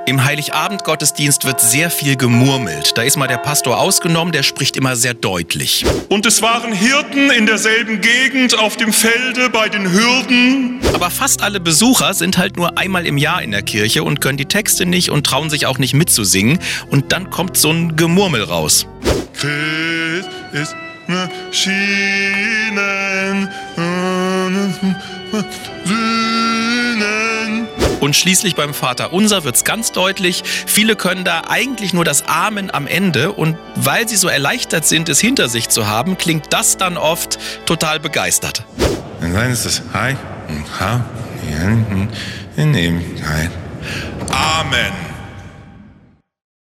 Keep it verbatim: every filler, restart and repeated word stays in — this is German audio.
Im Heiligabend-Gottesdienst wird sehr viel gemurmelt. Da ist mal der Pastor ausgenommen, der spricht immer sehr deutlich. Und es waren Hirten in derselben Gegend auf dem Felde bei den Hürden. Aber fast alle Besucher sind halt nur einmal im Jahr in der Kirche und können die Texte nicht und trauen sich auch nicht mitzusingen. Und dann kommt so ein Gemurmel raus. Christ ist erschienen, Sühnen. Und schließlich beim Vaterunser wird's ganz deutlich, viele können da eigentlich nur das Amen am Ende und weil sie so erleichtert sind, es hinter sich zu haben, klingt das dann oft total begeistert. Dann ist das Hi und Ha in dem Amen.